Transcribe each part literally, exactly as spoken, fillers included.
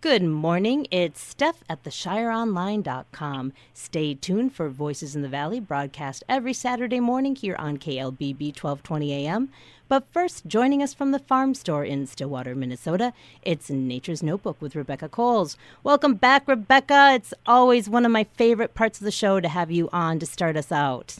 Good morning. It's Steph at the shire online dot com. Stay tuned for Voices in the Valley, broadcast every Saturday morning here on K L B B twelve twenty A M. But first, joining us from the farm store in Stillwater, Minnesota, it's Nature's Notebook with Rebecca Coles. Welcome back, Rebecca. It's always one of my favorite parts of the show to have you on to start us out.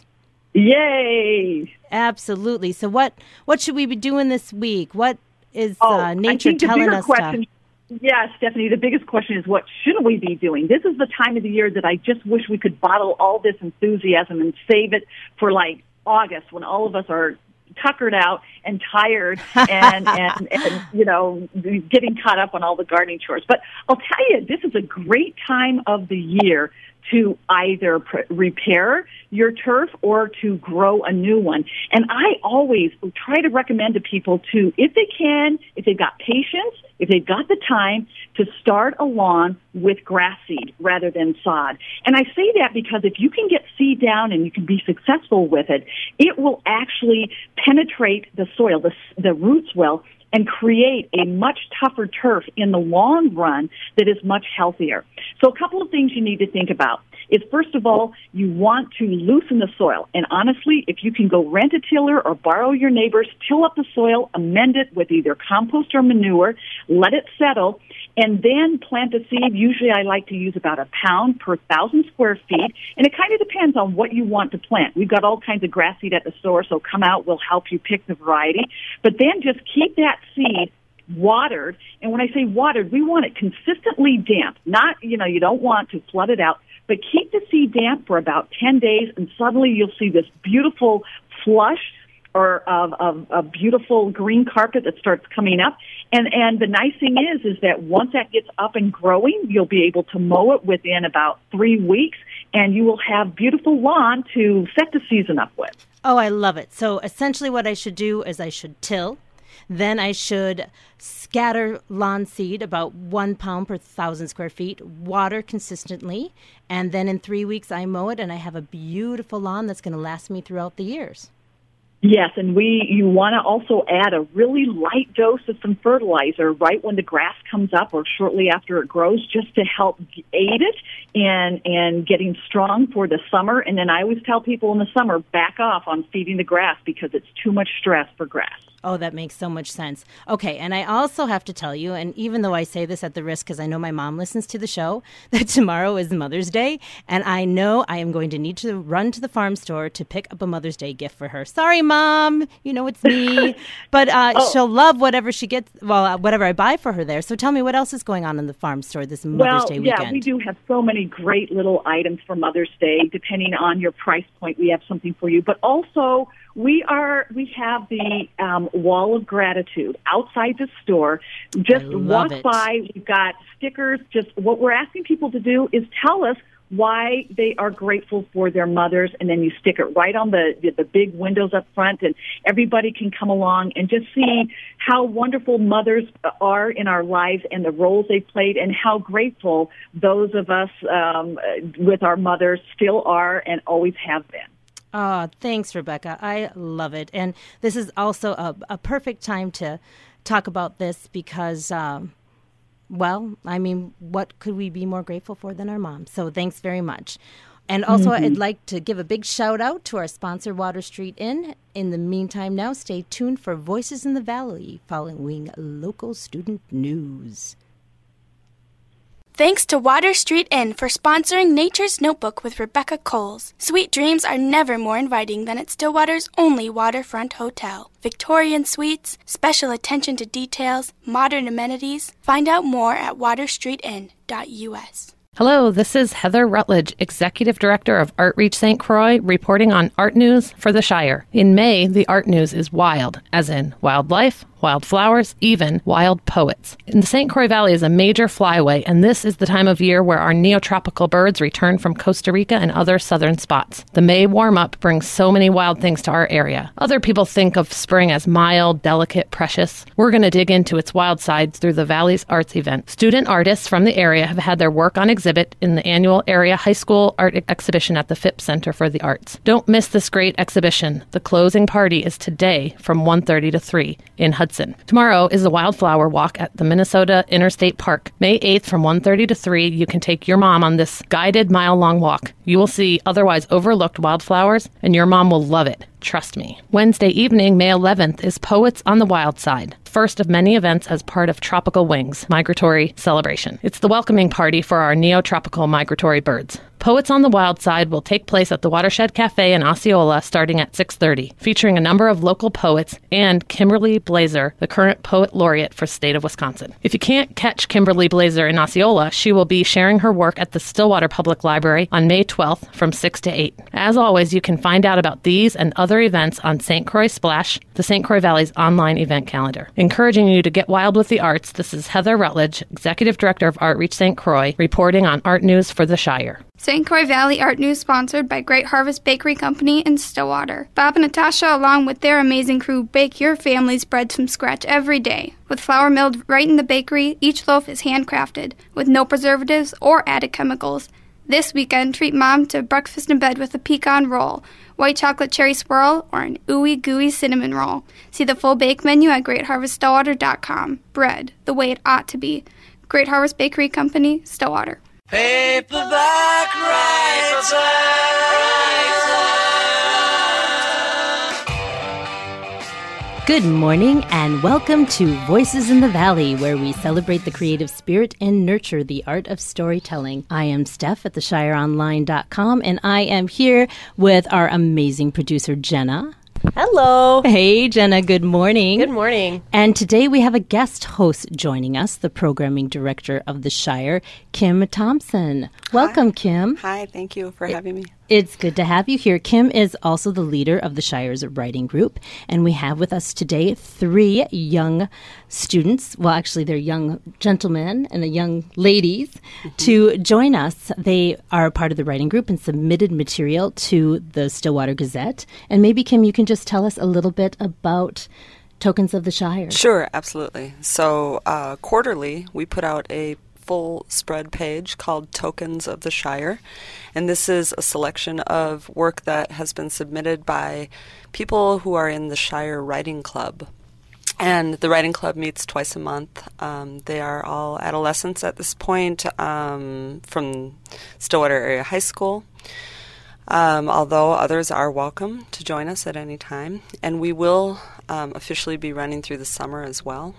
Yay! Absolutely. So what, what should we be doing this week? What is oh, uh, nature telling us question- stuff? Yeah, Stephanie, the biggest question is what should we be doing? This is the time of the year that I just wish we could bottle all this enthusiasm and save it for like August when all of us are tuckered out and tired and, and, and, you know, getting caught up on all the gardening chores. But I'll tell you, this is a great time of the year to either pr- repair your turf or to grow a new one. And I always try to recommend to people to, if they can, if they've got patience, if they've got the time, to start a lawn with grass seed rather than sod. And I say that because if you can get seed down and you can be successful with it, it will actually penetrate the soil, the, the roots will, and create a much tougher turf in the long run that is much healthier. So a couple of things you need to think about is, first of all, you want to loosen the soil. And honestly, if you can go rent a tiller or borrow your neighbor's, till up the soil, amend it with either compost or manure, let it settle, and then plant the seed. Usually I like to use about a pound per thousand square feet, and it kind of depends on what you want to plant. We've got all kinds of grass seed at the store, so come out, we'll help you pick the variety. But then just keep that seed watered, and when I say watered, we want it consistently damp. Not, you know, you don't want to flood it out, but keep the seed damp for about ten days, and suddenly you'll see this beautiful flush or of, of a beautiful green carpet that starts coming up. And and the nice thing is, is that once that gets up and growing, you'll be able to mow it within about three weeks, and you will have beautiful lawn to set the season up with. Oh, I love it. So essentially what I should do is I should till. Then I should scatter lawn seed, about one pound per thousand square feet, water consistently, and then in three weeks I mow it, and I have a beautiful lawn that's going to last me throughout the years. Yes, and we you want to also add a really light dose of some fertilizer right when the grass comes up or shortly after it grows, just to help aid it in, in getting strong for the summer. And then I always tell people in the summer, back off on feeding the grass because it's too much stress for grass. Oh, that makes so much sense. Okay, and I also have to tell you, and even though I say this at the risk because I know my mom listens to the show, that tomorrow is Mother's Day, and I know I am going to need to run to the farm store to pick up a Mother's Day gift for her. Sorry, Mom, you know it's me, but uh, oh. she'll love whatever she gets, well, uh, whatever I buy for her there. So tell me, what else is going on in the farm store this Mother's well, Day weekend? Yeah, we do have so many great little items for Mother's Day. Depending on your price point, we have something for you, but also We are. We have the um, Wall of Gratitude outside the store. Just walk it. by. We've got stickers. Just what we're asking people to do is tell us why they are grateful for their mothers, and then you stick it right on the, the the big windows up front, and everybody can come along and just see how wonderful mothers are in our lives and the roles they played, and how grateful those of us um, with our mothers still are and always have been. Oh, thanks, Rebecca. I love it. And this is also a, a perfect time to talk about this because, um, well, I mean, what could we be more grateful for than our mom? So thanks very much. And also, mm-hmm. I'd like to give a big shout out to our sponsor, Water Street Inn. In the meantime, now stay tuned for Voices in the Valley following local student news. Thanks to Water Street Inn for sponsoring Nature's Notebook with Rebecca Coles. Sweet dreams are never more inviting than at Stillwater's only waterfront hotel. Victorian suites, special attention to details, modern amenities. Find out more at water street inn dot u s. Hello, this is Heather Rutledge, Executive Director of Art Reach Saint Croix, reporting on art news for the Shire. In May, the art news is wild, as in wildlife, wildflowers, even wild poets. And the Saint Croix Valley is a major flyway, and this is the time of year where our neotropical birds return from Costa Rica and other southern spots. The May warm-up brings so many wild things to our area. Other people think of spring as mild, delicate, precious. We're going to dig into its wild sides through the Valley's arts event. Student artists from the area have had their work on exhibit in the annual area high school art exhibition at the Phipps Center for the Arts. Don't miss this great exhibition. The closing party is today from one thirty to three in Hudson Hudson. Tomorrow is the Wildflower Walk at the Minnesota Interstate Park. May eighth from one thirty to three, you can take your mom on this guided mile-long walk. You will see otherwise overlooked wildflowers, and your mom will love it. Trust me. Wednesday evening, May eleventh, is Poets on the Wild Side, first of many events as part of Tropical Wings Migratory Celebration. It's the welcoming party for our neotropical migratory birds. Poets on the Wild Side will take place at the Watershed Cafe in Osceola starting at six thirty, featuring a number of local poets and Kimberly Blazer, the current poet laureate for state of Wisconsin. If you can't catch Kimberly Blazer in Osceola, she will be sharing her work at the Stillwater Public Library on May twelfth from six to eight. As always, you can find out about these and other events on Saint Croix Splash, the Saint Croix Valley's online event calendar. Encouraging you to get wild with the arts, this is Heather Rutledge, Executive Director of Artreach Saint Croix, reporting on art news for the Shire. Saint Croix Valley Art News sponsored by Great Harvest Bakery Company in Stillwater. Bob and Natasha, along with their amazing crew, bake your family's bread from scratch every day. With flour milled right in the bakery, each loaf is handcrafted, with no preservatives or added chemicals. This weekend, treat Mom to breakfast in bed with a pecan roll, white chocolate cherry swirl, or an ooey gooey cinnamon roll. See the full bake menu at great harvest stillwater dot com. Bread, the way it ought to be. Great Harvest Bakery Company, Stillwater. Paperback writer. Good morning and welcome to Voices in the Valley, where we celebrate the creative spirit and nurture the art of storytelling. I am Steph at the shire online dot com, and I am here with our amazing producer, Jenna. Hello. Hey, Jenna. Good morning. Good morning. And today we have a guest host joining us, the programming director of the Shire, Kim Thompson. Welcome, Hi. Kim. Hi. Thank you for having me. It's good to have you here. Kim is also the leader of the Shire's writing group, and we have with us today three young students. Well, actually, they're young gentlemen and the young ladies mm-hmm. to join us. They are part of the writing group and submitted material to the Stillwater Gazette. And maybe, Kim, you can just tell us a little bit about Tokens of the Shire. Sure, absolutely. So uh, quarterly, we put out a full spread page called Tokens of the Shire, and this is a selection of work that has been submitted by people who are in the Shire Writing Club. And the Writing Club meets twice a month. Um, they are all adolescents at this point um, from Stillwater Area High School, um, although others are welcome to join us at any time. And we will um, officially be running through the summer as well.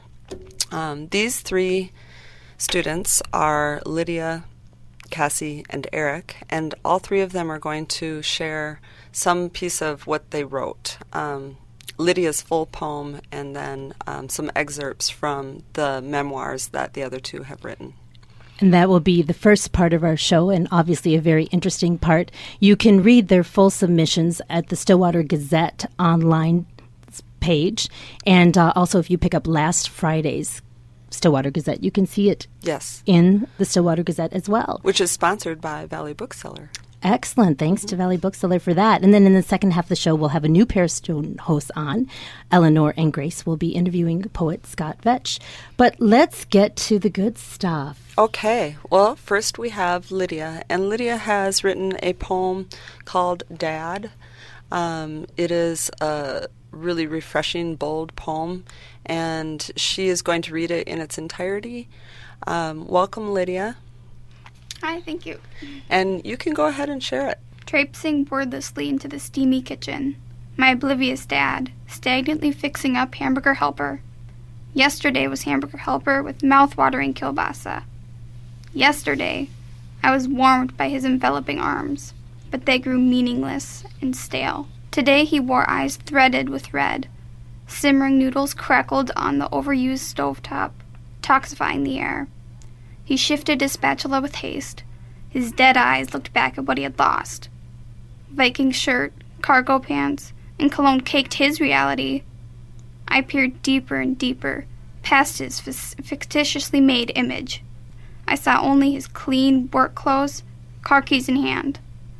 Um, these three students are Lydia, Cassie, and Eric, and all three of them are going to share some piece of what they wrote. Um, Lydia's full poem, and then um, some excerpts from the memoirs that the other two have written. And that will be the first part of our show, and obviously a very interesting part. You can read their full submissions at the Stillwater Gazette online page, and uh, also if you pick up last Friday's Stillwater Gazette, you can see it yes. in the Stillwater Gazette as well. Which is sponsored by Valley Bookseller. Excellent. Thanks mm-hmm. to Valley Bookseller for that. And then in the second half of the show, we'll have a new pair of student hosts on. Eleanor and Grace will be interviewing poet Scott Vetch. But let's get to the good stuff. Okay. Well, first we have Lydia. And Lydia has written a poem called Dad. Um, it is a really refreshing, bold poem, and she is going to read it in its entirety. Um, welcome, Lydia. Hi, thank you. And you can go ahead and share it. Traipsing wordlessly into the steamy kitchen, my oblivious dad, stagnantly fixing up hamburger helper. Yesterday was hamburger helper with mouth-watering kielbasa. Yesterday, I was warmed by his enveloping arms, but they grew meaningless and stale. Today he wore eyes threaded with red. Simmering noodles crackled on the overused stovetop, toxifying the air. He shifted his spatula with haste. His dead eyes looked back at what he had lost. Viking shirt, cargo pants, and cologne caked his reality. I peered deeper and deeper, past his fictitiously made image. I saw only his clean work clothes, car keys in hand.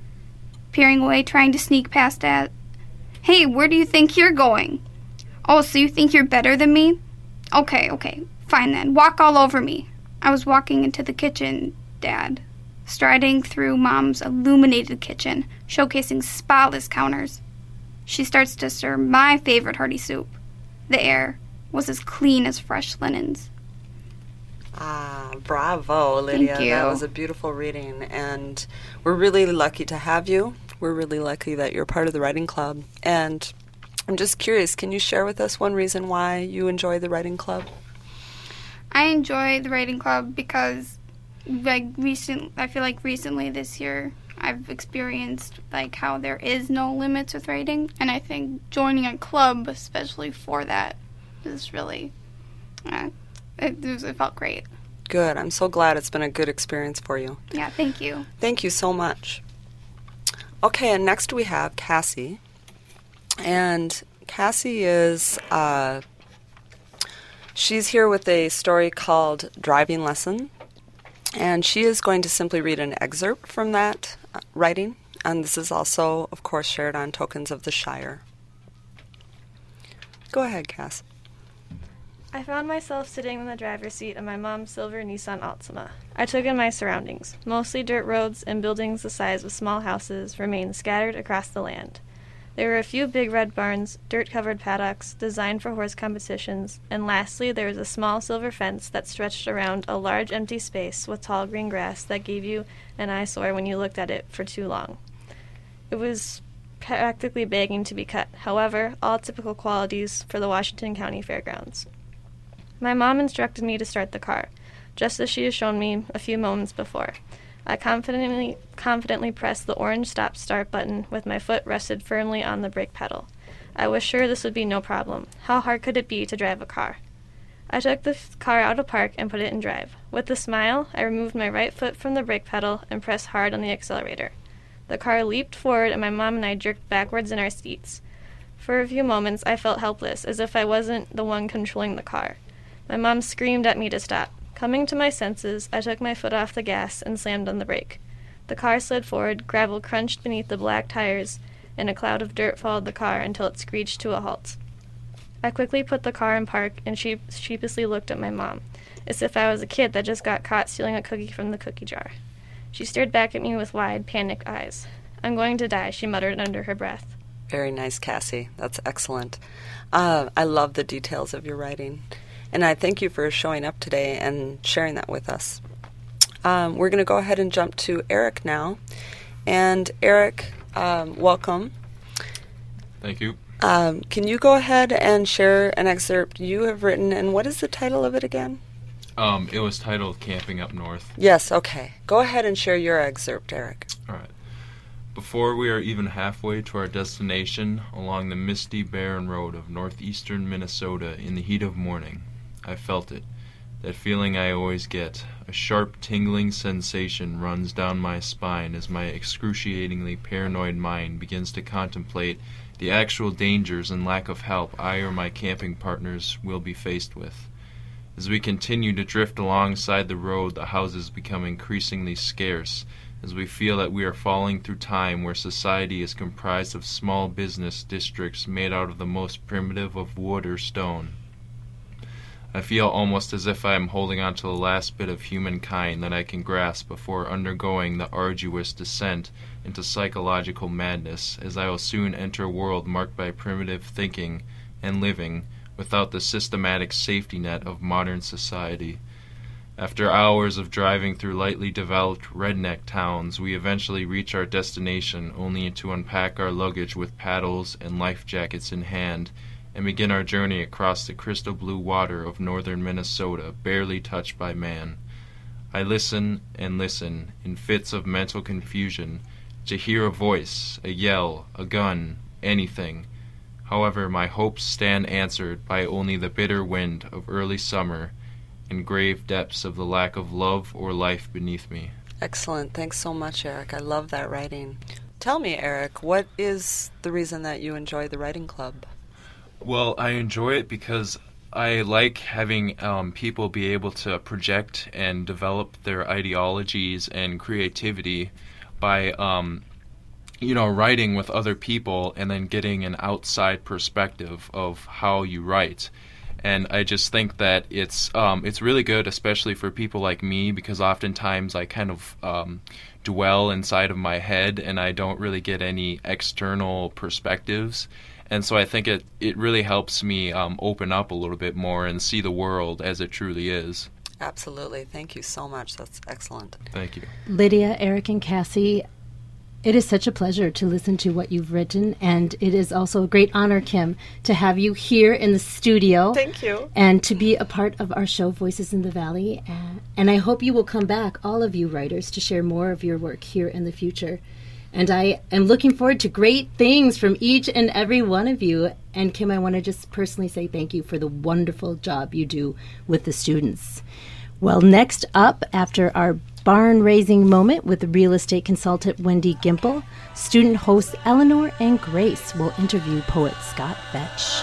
Peering away, trying to sneak past that. Hey, where do you think you're going? Oh, so you think you're better than me? Okay, okay, fine then. Walk all over me. I was walking into the kitchen, Dad, striding through Mom's illuminated kitchen, showcasing spotless counters. She starts to serve my favorite hearty soup. The air, was as clean as fresh linens. Ah, bravo, Lydia. Thank you. That was a beautiful reading, and we're really lucky to have you. We're really lucky that you're part of the writing club. And I'm just curious, can you share with us one reason why you enjoy the writing club? I enjoy the writing club because, like, recent, I feel like recently this year I've experienced like how there is no limits with writing, and I think joining a club, especially for that, is really, uh, it, it felt great. Good. I'm so glad it's been a good experience for you. Yeah, thank you. Thank you so much. Okay, and next we have Cassie. And Cassie is, uh, she's here with a story called Driving Lesson. And she is going to simply read an excerpt from that uh, writing. And this is also, of course, shared on Tokens of the Shire. Go ahead, Cass. I found myself sitting in the driver's seat of my mom's silver Nissan Altima. I took in my surroundings. Mostly dirt roads and buildings the size of small houses remained scattered across the land. There were a few big red barns, dirt-covered paddocks designed for horse competitions, and lastly there was a small silver fence that stretched around a large empty space with tall green grass that gave you an eyesore when you looked at it for too long. It was practically begging to be cut, however, all typical qualities for the Washington County Fairgrounds. My mom instructed me to start the car, just as she had shown me a few moments before. I confidently confidently pressed the orange stop-start button with my foot rested firmly on the brake pedal. I was sure this would be no problem. How hard could it be to drive a car? I took the f- car out of park and put it in drive. With a smile, I removed my right foot from the brake pedal and pressed hard on the accelerator. The car leaped forward and my mom and I jerked backwards in our seats. For a few moments, I felt helpless, as if I wasn't the one controlling the car. My mom screamed at me to stop. Coming to my senses, I took my foot off the gas and slammed on the brake. The car slid forward, gravel crunched beneath the black tires, and a cloud of dirt followed the car until it screeched to a halt. I quickly put the car in park and sheep- sheepishly looked at my mom, as if I was a kid that just got caught stealing a cookie from the cookie jar. She stared back at me with wide, panicked eyes. "I'm going to die," she muttered under her breath. Very nice, Cassie. That's excellent. Uh, I love the details of your writing. And I thank you for showing up today and sharing that with us. Um, we're going to go ahead and jump to Eric now. And Eric, um, welcome. Thank you. Um, can you go ahead and share an excerpt you have written, and what is the title of it again? Um, it was titled Camping Up North. Yes, okay. Go ahead and share your excerpt, Eric. All right. Before we are even halfway to our destination, along the misty, barren road of northeastern Minnesota in the heat of morning, I felt it, that feeling I always get. A sharp, tingling sensation runs down my spine as my excruciatingly paranoid mind begins to contemplate the actual dangers and lack of help I or my camping partners will be faced with. As we continue to drift alongside the road, the houses become increasingly scarce, as we feel that we are falling through time where society is comprised of small business districts made out of the most primitive of wood or stone. I feel almost as if I am holding on to the last bit of humankind that I can grasp before undergoing the arduous descent into psychological madness, as I will soon enter a world marked by primitive thinking and living without the systematic safety net of modern society. After hours of driving through lightly developed redneck towns, we eventually reach our destination, only to unpack our luggage with paddles and life jackets in hand, and begin our journey across the crystal blue water of northern Minnesota, barely touched by man. I listen and listen, in fits of mental confusion, to hear a voice, a yell, a gun, anything. However, my hopes stand answered by only the bitter wind of early summer and grave depths of the lack of love or life beneath me. Excellent. Thanks so much, Eric. I love that writing. Tell me, Eric, what is the reason that you enjoy the writing club? Well, I enjoy it because I like having um, people be able to project and develop their ideologies and creativity by, um, you know, writing with other people and then getting an outside perspective of how you write. And I just think that it's um, it's really good, especially for people like me, because oftentimes I kind of um, dwell inside of my head and I don't really get any external perspectives. And so I think it, it really helps me um, open up a little bit more and see the world as it truly is. Absolutely. Thank you so much. That's excellent. Thank you. Lydia, Eric, and Cassie, it is such a pleasure to listen to what you've written, and it is also a great honor, Kim, to have you here in the studio. Thank you. And to be a part of our show, Voices in the Valley. Uh, and I hope you will come back, all of you writers, to share more of your work here in the future. And I am looking forward to great things from each and every one of you. And Kim, I want to just personally say thank you for the wonderful job you do with the students. Well, next up, after our barn-raising moment with real estate consultant Wendy Gimple, student hosts Eleanor and Grace will interview poet Scott Vetch.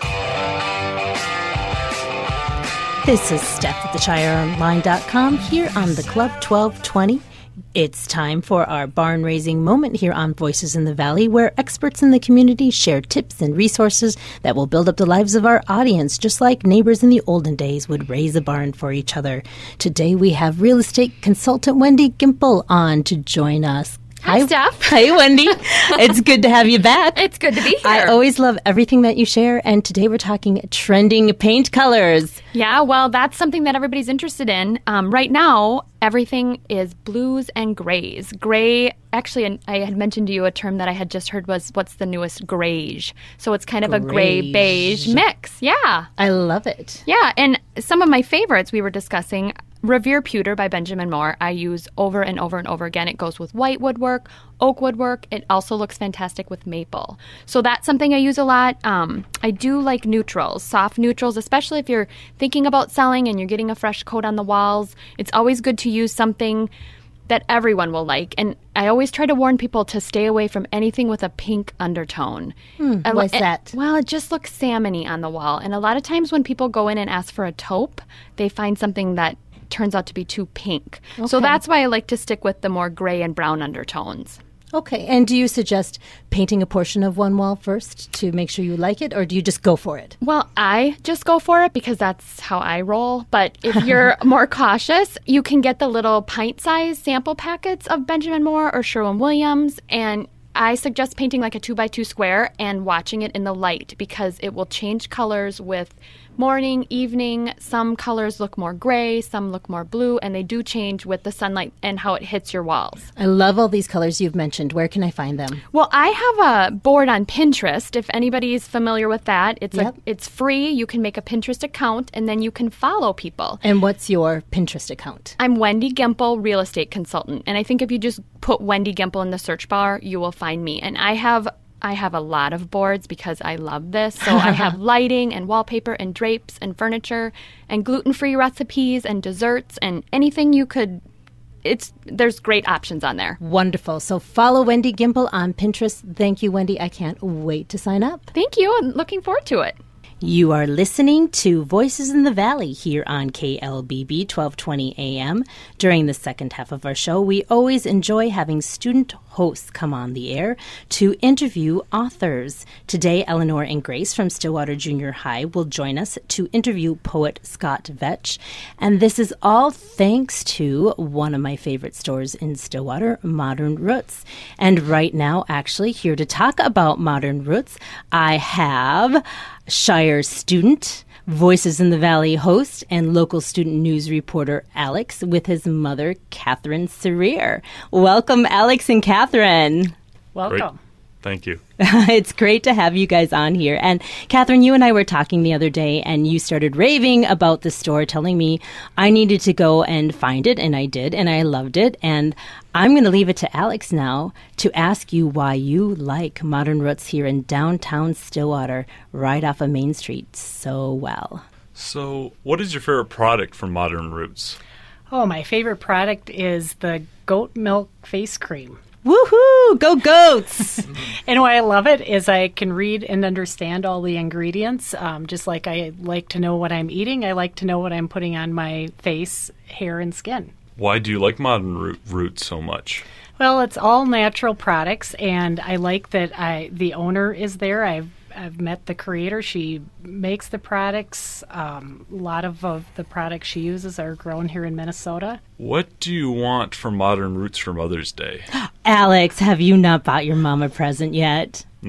This is Steph at the Shire Online dot com here on the Club twelve twenty. It's time for our barn-raising moment here on Voices in the Valley, where experts in the community share tips and resources that will build up the lives of our audience, just like neighbors in the olden days would raise a barn for each other. Today we have real estate consultant Wendy Gimple on to join us. Hi, Steph. Hi, Wendy. It's good to have you back. It's good to be here. I always love everything that you share, and today we're talking trending paint colors. Yeah, well, that's something that everybody's interested in. Um, right now, everything is blues and grays. Gray, actually, I had mentioned to you a term that I had just heard was, what's the newest? Grayish. So it's kind of Grayish. a gray-beige mix. Yeah. I love it. Yeah, and some of my favorites we were discussing, Revere Pewter by Benjamin Moore, I use over and over and over again. It goes with white woodwork, oak woodwork. It also looks fantastic with maple. So that's something I use a lot. Um, I do like neutrals, soft neutrals, especially if you're thinking about selling and you're getting a fresh coat on the walls. It's always good to use something that everyone will like. And I always try to warn people to stay away from anything with a pink undertone. Hmm, I, what's it, that? Well, it just looks salmon-y on the wall. And a lot of times when people go in and ask for a taupe, they find something that turns out to be too pink. Okay. So that's why I like to stick with the more gray and brown undertones. Okay, and do you suggest painting a portion of one wall first to make sure you like it, or do you just go for it? Well, I just go for it because that's how I roll. But if you're more cautious, you can get the little pint-sized sample packets of Benjamin Moore or Sherwin-Williams, and I suggest painting like a two by two square and watching it in the light because it will change colors with morning, evening. Some colors look more gray, some look more blue, and they do change with the sunlight and how it hits your walls. I love all these colors you've mentioned. Where can I find them? Well, I have a board on Pinterest. If anybody's familiar with that, it's Yep. a, it's free. You can make a Pinterest account, and then you can follow people. And what's your Pinterest account? I'm Wendy Gimple, real estate consultant. And I think if you just put Wendy Gimple in the search bar, you will find me. And I have I have a lot of boards because I love this. So I have lighting and wallpaper and drapes and furniture and gluten-free recipes and desserts and anything you could. It's there's great options on there. Wonderful. So follow Wendy Gimple on Pinterest. Thank you, Wendy. I can't wait to sign up. Thank you. I'm looking forward to it. You are listening to Voices in the Valley here on K L B B twelve twenty A M. During the second half of our show, we always enjoy having student hosts come on the air to interview authors. Today, Eleanor and Grace from Stillwater Junior High will join us to interview poet Scott Vetch. And this is all thanks to one of my favorite stores in Stillwater, Modern Roots. And right now, actually, here to talk about Modern Roots, I have Shire student, Voices in the Valley host, and local student news reporter Alex with his mother, Catherine Serrier. Welcome, Alex and Catherine. Welcome. Great. Thank you. It's great to have you guys on here. And Catherine, you and I were talking the other day, and you started raving about the store, telling me I needed to go and find it, and I did, and I loved it. And I'm going to leave it to Alex now to ask you why you like Modern Roots here in downtown Stillwater, right off of Main Street, so well. So what is your favorite product from Modern Roots? Oh, my favorite product is the goat milk face cream. Woohoo! Go Goats! And why I love it is I can read and understand all the ingredients. Um, just like I like to know what I'm eating, I like to know what I'm putting on my face, hair, and skin. Why do you like Modern Root, Roots so much? Well, it's all natural products, and I like that I the owner is there. I've I've met the creator. She makes the products. Um, a lot of, of the products she uses are grown here in Minnesota. What do you want for Modern Roots for Mother's Day? Alex, have you not bought your mom a present yet? No.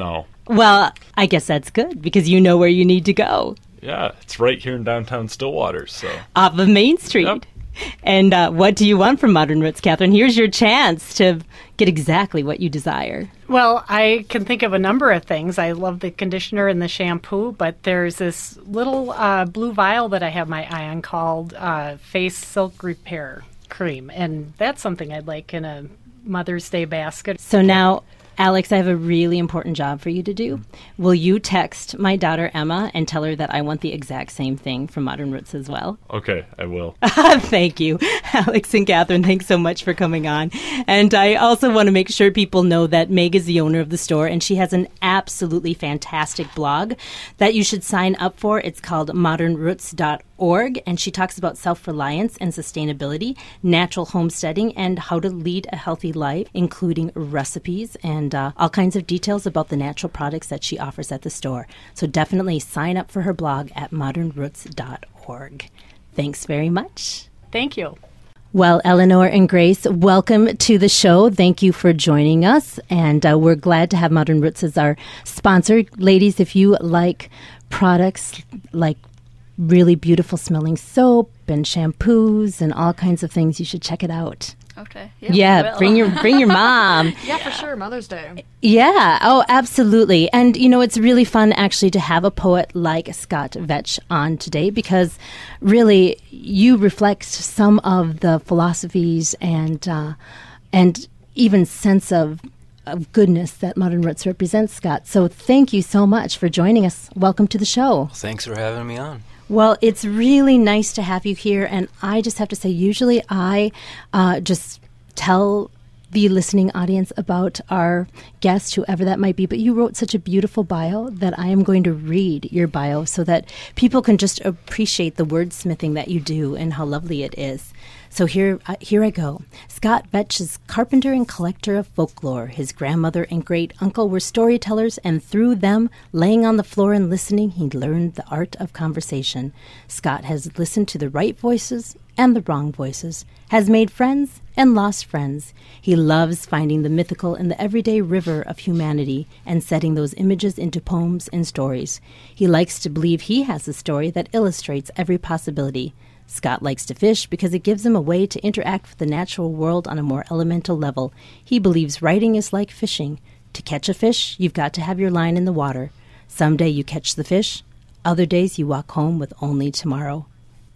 Well, I guess that's good because you know where you need to go. Yeah, it's right here in downtown Stillwater, so. Off of Main Street. Yep. And uh, what do you want from Modern Roots, Catherine? Here's your chance to get exactly what you desire. Well, I can think of a number of things. I love the conditioner and the shampoo, but there's this little uh, blue vial that I have my eye on called uh, Face Silk Repair Cream, and that's something I'd like in a Mother's Day basket. So now, Alex, I have a really important job for you to do. Will you text my daughter Emma and tell her that I want the exact same thing from Modern Roots as well? Okay, I will. Thank you, Alex and Catherine. Thanks so much for coming on. And I also want to make sure people know that Meg is the owner of the store, and she has an absolutely fantastic blog that you should sign up for. It's called modern roots dot org, and she talks about self-reliance and sustainability, natural homesteading, and how to lead a healthy life, including recipes and uh, all kinds of details about the natural products that she offers at the store. So definitely sign up for her blog at modern roots dot org. Thanks very much. Thank you. Well, Eleanor and Grace, welcome to the show. Thank you for joining us. And uh, we're glad to have Modern Roots as our sponsor. Ladies, if you like products like really beautiful smelling soap and shampoos and all kinds of things, you should check it out. Okay. Yeah, yeah bring your bring your mom. Yeah, for sure. Mother's Day. Yeah. Oh, absolutely. And, you know, it's really fun actually to have a poet like Scott Vetch on today because really you reflect some of the philosophies and uh, and even sense of, of goodness that Modern Roots represents, Scott. So thank you so much for joining us. Welcome to the show. Thanks for having me on. Well, it's really nice to have you here, and I just have to say, usually I uh, just tell the listening audience about our guest, whoever that might be, but you wrote such a beautiful bio that I am going to read your bio so that people can just appreciate the wordsmithing that you do and how lovely it is. So here, uh, here I go. Scott Vetch is carpenter and collector of folklore. His grandmother and great-uncle were storytellers, and through them, laying on the floor and listening, he learned the art of conversation. Scott has listened to the right voices and the wrong voices, has made friends and lost friends. He loves finding the mythical in the everyday river of humanity and setting those images into poems and stories. He likes to believe he has a story that illustrates every possibility. Scott likes to fish because it gives him a way to interact with the natural world on a more elemental level. He believes writing is like fishing. To catch a fish, you've got to have your line in the water. Someday you catch the fish. Other days you walk home with only tomorrow.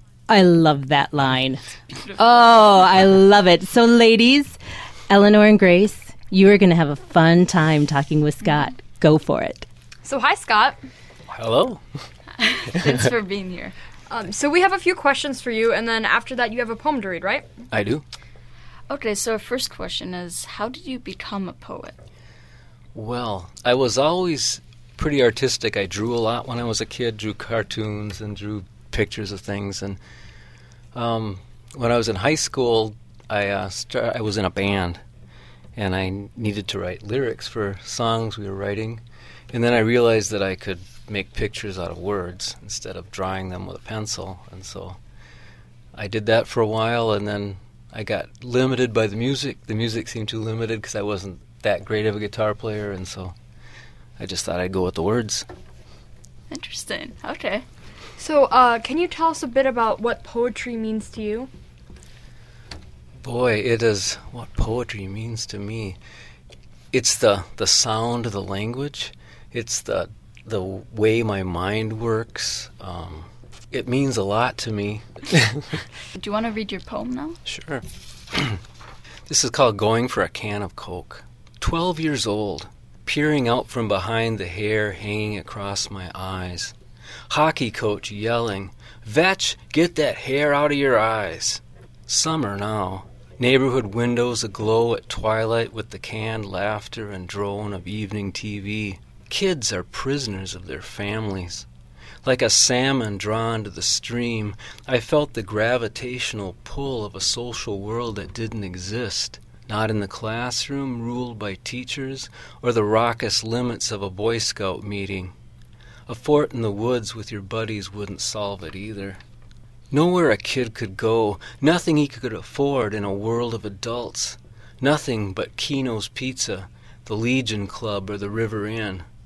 I love that line. Oh, I love it. So, ladies, Eleanor and Grace, you are going to have a fun time talking with Scott. Go for it. So, hi, Scott. Hello. Thanks for being here. Um, so we have a few questions for you, and then after that you have a poem to read, right? I do. Okay, so our first question is, how did you become a poet? Well, I was always pretty artistic. I drew a lot when I was a kid, drew cartoons and drew pictures of things. And um, when I was in high school, I, uh, start, I was in a band, and I needed to write lyrics for songs we were writing. And then I realized that I could make pictures out of words instead of drawing them with a pencil. And so I did that for a while, and then I got limited by the music. The music seemed too limited because I wasn't that great of a guitar player, and so I just thought I'd go with the words. Interesting. Okay. So uh, can you tell us a bit about what poetry means to you? Boy, it is what poetry means to me. It's the, the sound of the language. It's the the way my mind works. Um, it means a lot to me. Do you want to read your poem now? Sure. This is called Going for a Can of Coke. Twelve years old, peering out from behind the hair hanging across my eyes. Hockey coach yelling, "Vetch, get that hair out of your eyes." Summer now. Neighborhood windows aglow at twilight with the canned laughter and drone of evening T V. Kids are prisoners of their families. Like a salmon drawn to the stream, I felt the gravitational pull of a social world that didn't exist, not in the classroom ruled by teachers or the raucous limits of a Boy Scout meeting. A fort in the woods with your buddies wouldn't solve it either. Nowhere a kid could go, nothing he could afford in a world of adults, nothing but Keno's Pizza, the Legion Club, or the River Inn.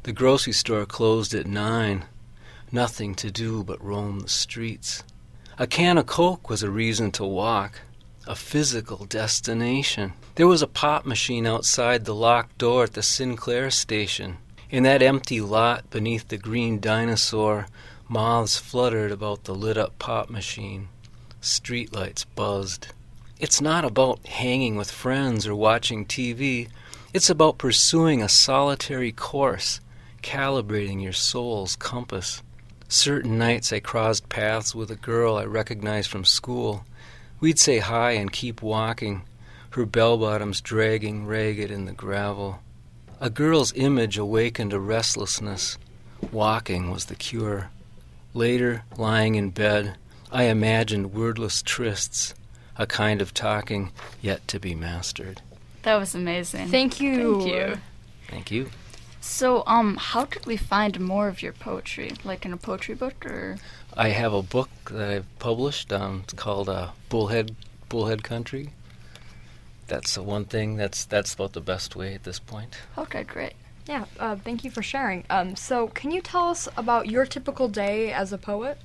The grocery store closed at nine. Nothing to do but roam the streets. A can of Coke was a reason to walk, a physical destination. There was a pop machine outside the locked door at the Sinclair station. In that empty lot beneath the green dinosaur, moths fluttered about the lit-up pop machine. Streetlights buzzed. It's not about hanging with friends or watching T V. It's about pursuing a solitary course, calibrating your soul's compass. Certain nights I crossed paths with a girl I recognized from school. We'd say hi and keep walking, her bell-bottoms dragging ragged in the gravel. A girl's image awakened a restlessness. Walking was the cure. Later, lying in bed, I imagined wordless trysts, a kind of talking yet to be mastered. That was amazing. Thank you. Thank you. Thank you. So, um, how did we find more of your poetry? Like in a poetry book, or? I have a book that I've published. Um, it's called uh, Bullhead Bullhead Country. That's the one thing. That's that's about the best way at this point. Okay, great. Yeah, uh, thank you for sharing. Um, so, can you tell us about your typical day as a poet?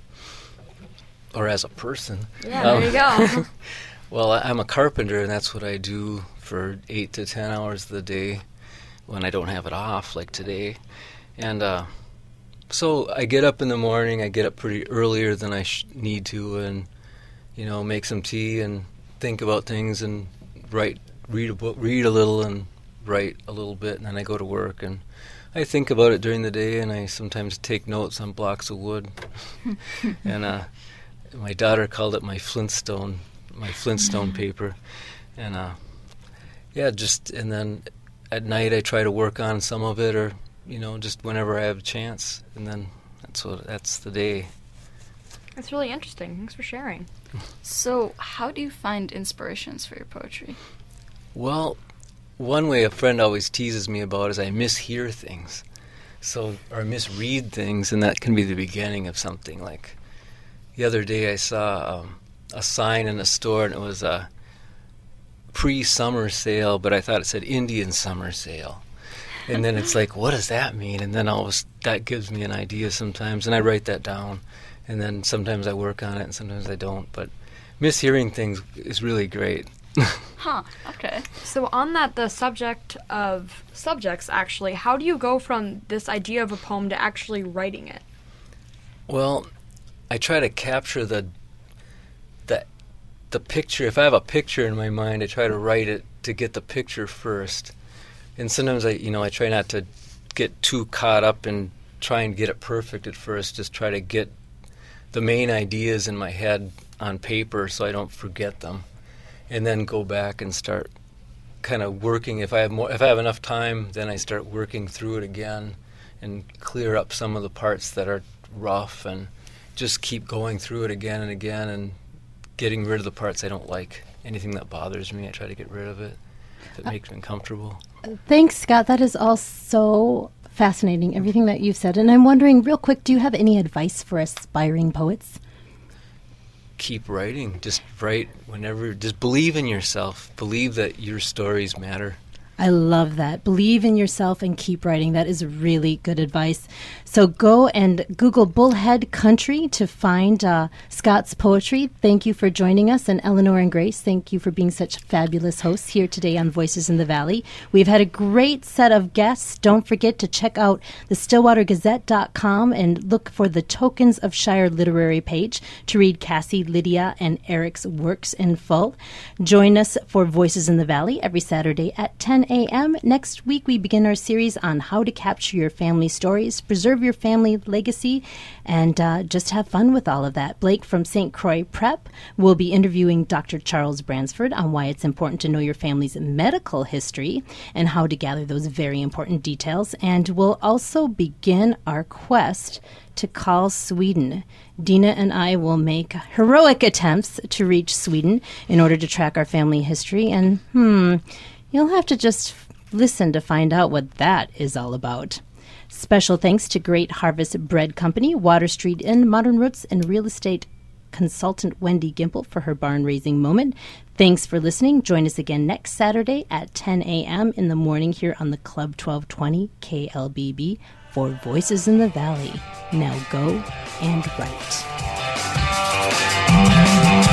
Or as a person. Yeah, um, there you go. Well, I'm a carpenter, and that's what I do for eight to ten hours of the day when I don't have it off, like today. And uh, so I get up in the morning. I get up pretty earlier than I sh- need to, and you know, make some tea and think about things and write, read a book, read a little, and write a little bit, and then I go to work. And I think about it during the day, and I sometimes take notes on blocks of wood. and uh, my daughter called it my Flintstone, my Flintstone paper, and uh, yeah, just and then at night I try to work on some of it, or you know, just whenever I have a chance, and then that's what that's the day. That's really interesting. Thanks for sharing. So, how do you find inspirations for your poetry? Well, one way a friend always teases me about is I mishear things, so or misread things, and that can be the beginning of something. Like the other day, I saw um, a sign in a store, and it was a pre-summer sale, but I thought it said Indian summer sale. And then it's like, what does that mean? And then all of a, that gives me an idea sometimes, and I write that down. And then sometimes I work on it, and sometimes I don't. But mishearing things is really great. Huh, okay. So on that, the subject of subjects, actually, how do you go from this idea of a poem to actually writing it? Well, I try to capture the the the picture. If I have a picture in my mind, I try to write it to get the picture first. And sometimes I, you know, I try not to get too caught up in trying to get it perfect at first. Just try to get the main ideas in my head on paper so I don't forget them, and then go back and start kind of working. If I have more, if I have enough time, then I start working through it again and clear up some of the parts that are rough, and just keep going through it again and again and getting rid of the parts I don't like. Anything that bothers me, I try to get rid of it if it makes me uncomfortable. Thanks, Scott. That is all so fascinating, everything that you've said. And I'm wondering, real quick, do you have any advice for aspiring poets? Keep writing. Just write whenever. Just believe in yourself. Believe that your stories matter. I love that. Believe in yourself and keep writing. That is really good advice. So go and Google Bullhead Country to find uh, Scott's poetry. Thank you for joining us. And Eleanor and Grace, thank you for being such fabulous hosts here today on Voices in the Valley. We've had a great set of guests. Don't forget to check out the stillwater gazette dot com and look for the Tokens of Shire literary page to read Cassie, Lydia, and Eric's works in full. Join us for Voices in the Valley every Saturday at ten a.m. Next week, we begin our series on how to capture your family stories, preserve your family legacy, and uh, just have fun with all of that. Blake from Saint Croix Prep will be interviewing Doctor Charles Bransford on why it's important to know your family's medical history and how to gather those very important details. And we'll also begin our quest to call Sweden. Dina and I will make heroic attempts to reach Sweden in order to track our family history. And, hmm... you'll have to just listen to find out what that is all about. Special thanks to Great Harvest Bread Company, Water Street Inn, Modern Roots, and real estate consultant Wendy Gimple for her barn-raising moment. Thanks for listening. Join us again next Saturday at ten a.m. in the morning here on the Club twelve twenty K L B B for Voices in the Valley. Now go and write.